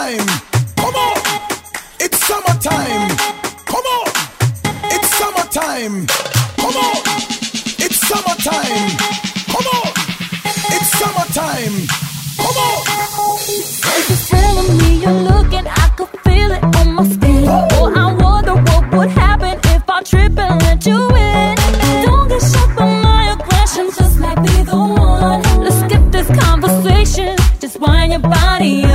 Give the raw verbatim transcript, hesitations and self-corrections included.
summertime. Come on, it's summertime. Come on, it's summertime. Come on, it's summertime. Come on, it's summertime. Come on. If you're telling me you're looking, I could feel it on my skin. Oh, I wonder what would happen if I trip and let you in. Don't get shocked by my aggression, just might be the one. Let's skip this conversation, just wind your body up.